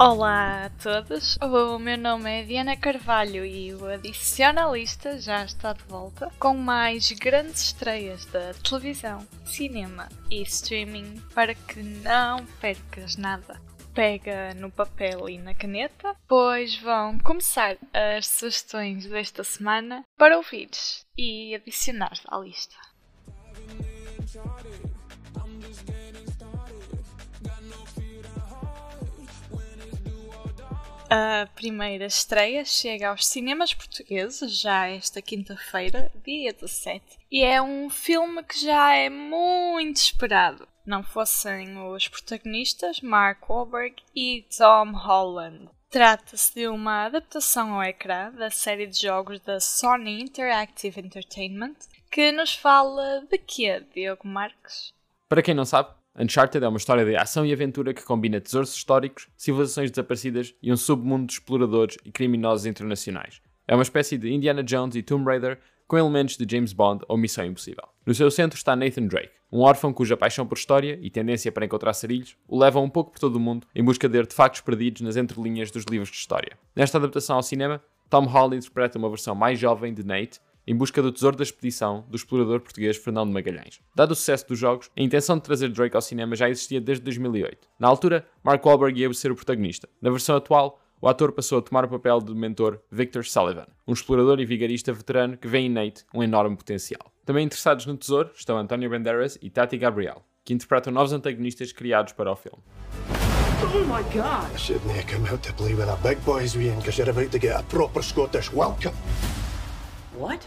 Olá a todos, o meu nome é Diana Carvalho e o Adicionalista já está de volta com mais grandes estreias da televisão, cinema e streaming para que não percas nada. Pega no papel e na caneta, pois vão começar as sugestões desta semana para ouvires e adicionar à lista. A primeira estreia chega aos cinemas portugueses já esta quinta-feira, dia 17, e é um filme que já é muito esperado. Não fossem os protagonistas Mark Wahlberg e Tom Holland. Trata-se de uma adaptação ao ecrã da série de jogos da Sony Interactive Entertainment, que nos fala de quê, Diogo Marques? Para quem não sabe, Uncharted é uma história de ação e aventura que combina tesouros históricos, civilizações desaparecidas e um submundo de exploradores e criminosos internacionais. É uma espécie de Indiana Jones e Tomb Raider com elementos de James Bond ou Missão Impossível. No seu centro está Nathan Drake, um órfão cuja paixão por história e tendência para encontrar sarilhos o levam um pouco por todo o mundo em busca de artefactos perdidos nas entrelinhas dos livros de história. Nesta adaptação ao cinema, Tom Holland interpreta uma versão mais jovem de Nate, em busca do tesouro da expedição do explorador português Fernando Magalhães. Dado o sucesso dos jogos, a intenção de trazer Drake ao cinema já existia desde 2008. Na altura, Mark Wahlberg ia ser o protagonista. Na versão atual, o ator passou a tomar o papel do mentor Victor Sullivan, um explorador e vigarista veterano que vê em Nate um enorme potencial. Também interessados no tesouro estão Antonio Banderas e Tati Gabriel, que interpretam novos antagonistas criados para o filme. Oh my God! I shouldn't have come out to play with the big boys, Ian, because you're about to get a proper Scottish welcome. What?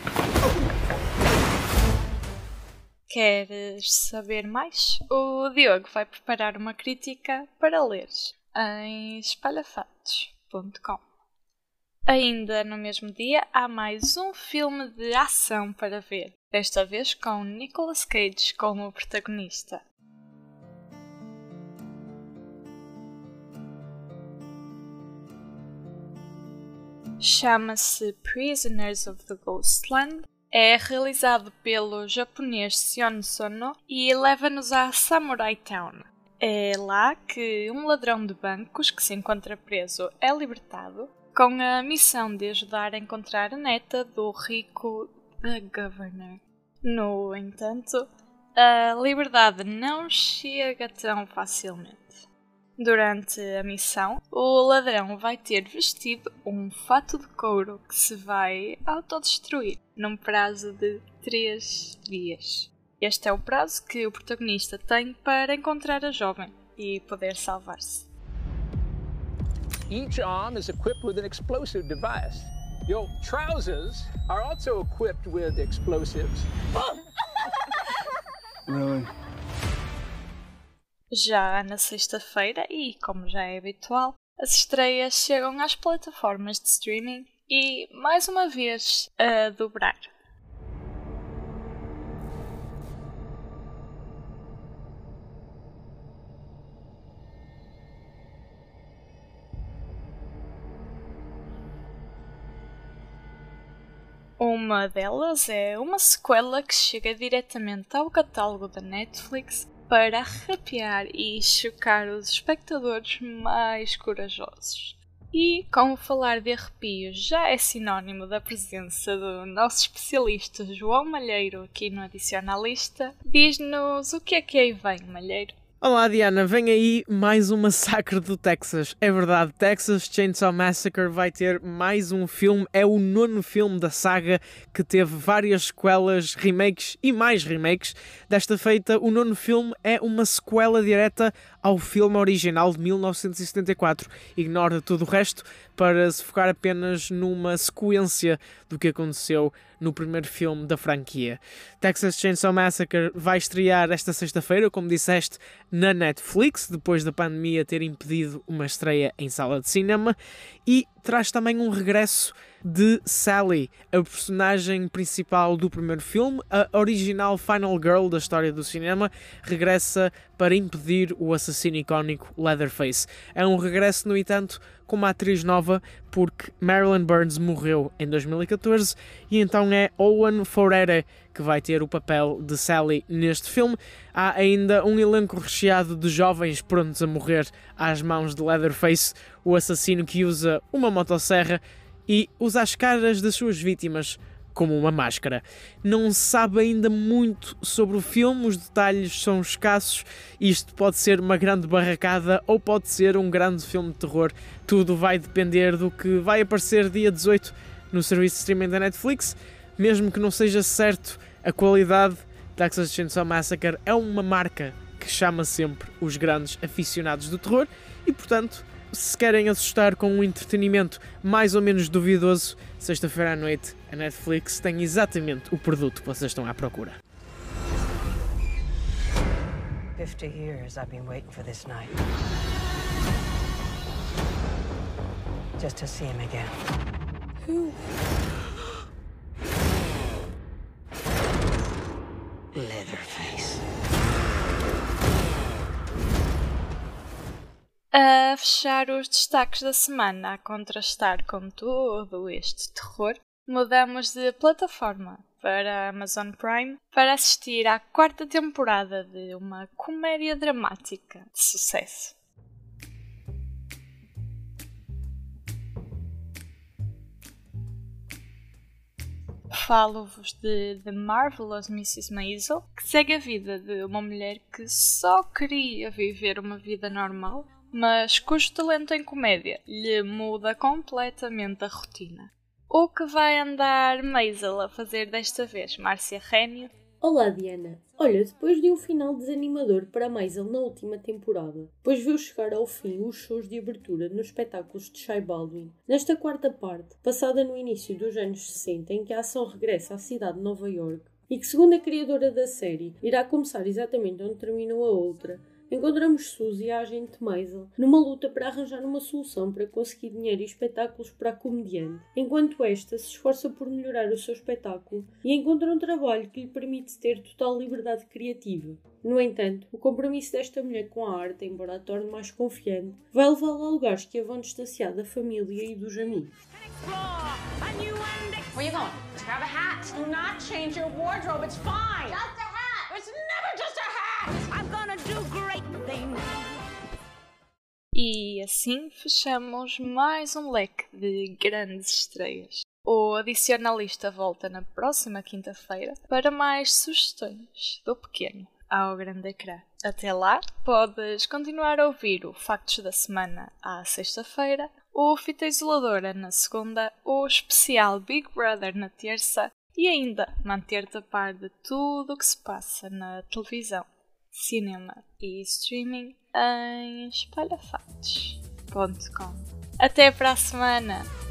Queres saber mais? O Diogo vai preparar uma crítica para leres em espalhafatos.com. Ainda no mesmo dia há mais um filme de ação para ver, desta vez com Nicolas Cage como protagonista. Chama-se Prisoners of the Ghostland, é realizado pelo japonês Sion Sono e leva-nos a Samurai Town. É lá que um ladrão de bancos que se encontra preso é libertado, com a missão de ajudar a encontrar a neta do rico The Governor. No entanto, a liberdade não chega tão facilmente. Durante a missão, o ladrão vai ter vestido um fato de couro que se vai autodestruir num prazo de 3 dias. Este é o prazo que o protagonista tem para encontrar a jovem e poder salvar-se. Each arm is equipped with an explosive device. Your trousers are also equipped with explosives. Really? Já na sexta-feira, e como já é habitual, as estreias chegam às plataformas de streaming e, mais uma vez, a dobrar. Uma delas é uma sequela que chega diretamente ao catálogo da Netflix para arrepiar e chocar os espectadores mais corajosos. E, como falar de arrepios já é sinónimo da presença do nosso especialista João Malheiro aqui no Adicionalista, diz-nos o que é que aí vem, Malheiro? Olá Diana, vem aí mais um massacre do Texas. É verdade, Texas Chainsaw Massacre vai ter mais um filme, é o 9º filme da saga que teve várias sequelas, remakes e mais remakes. Desta feita, o 9º filme é uma sequela direta ao filme original de 1974. Ignora todo o resto para se focar apenas numa sequência do que aconteceu no primeiro filme da franquia. Texas Chainsaw Massacre vai estrear esta sexta-feira, como disseste, na Netflix, depois da pandemia ter impedido uma estreia em sala de cinema, e traz também um regresso de Sally, a personagem principal do primeiro filme, a original Final Girl da história do cinema, regressa para impedir o assassino icónico Leatherface. É um regresso, no entanto, com uma atriz nova, porque Marilyn Burns morreu em 2014 e então é Owen Forere que vai ter o papel de Sally neste filme. Há ainda um elenco recheado de jovens prontos a morrer às mãos de Leatherface, o assassino que usa uma motosserra e usa as caras das suas vítimas como uma máscara. Não se sabe ainda muito sobre o filme, os detalhes são escassos. Isto pode ser uma grande barracada ou pode ser um grande filme de terror. Tudo vai depender do que vai aparecer dia 18 no serviço de streaming da Netflix. Mesmo que não seja certo a qualidade, Texas Chainsaw Massacre é uma marca que chama sempre os grandes aficionados do terror e, portanto, se querem assustar com um entretenimento mais ou menos duvidoso, sexta-feira à noite a Netflix tem exatamente o produto que vocês estão à procura. 50 years I've been waiting for this night. Just to see him again. Who? Leatherface. A fechar os destaques da semana, a contrastar com todo este terror, mudamos de plataforma para a Amazon Prime para assistir à 4ª temporada de uma comédia dramática de sucesso. Falo-vos de The Marvelous Mrs. Maisel, que segue a vida de uma mulher que só queria viver uma vida normal, mas cujo talento em comédia lhe muda completamente a rotina. O que vai andar Maisel a fazer desta vez, Márcia Rénio? Olá Diana, olha, depois de um final desanimador para Maisel na última temporada, depois viu chegar ao fim os shows de abertura nos espetáculos de Shai Baldwin, nesta 4ª parte, passada no início dos anos 60, em que a ação regressa à cidade de Nova York, e que segundo a criadora da série, irá começar exatamente onde terminou a outra, encontramos Suzy, a agente Maisel, numa luta para arranjar uma solução para conseguir dinheiro e espetáculos para a comediante, enquanto esta se esforça por melhorar o seu espetáculo e encontra um trabalho que lhe permite ter total liberdade criativa. No entanto, o compromisso desta mulher com a arte, embora a torne mais confiante, vai levá-la a lugares que a vão distanciar da família e dos amigos. Where you going? To grab a hat? Do not change your wardrobe, it's fine! Just a hat! It's never just a hat! I'm gonna do great things! E assim fechamos mais um leque de grandes estreias. O Adicionalista volta na próxima quinta-feira para mais sugestões do pequeno ao grande ecrã. Até lá, podes continuar a ouvir o Factos da Semana à sexta-feira, o Fita Isoladora na segunda, o especial Big Brother na terça e ainda manter-te a par de tudo o que se passa na televisão, cinema e streaming em espalhafactos.com. Até para a semana!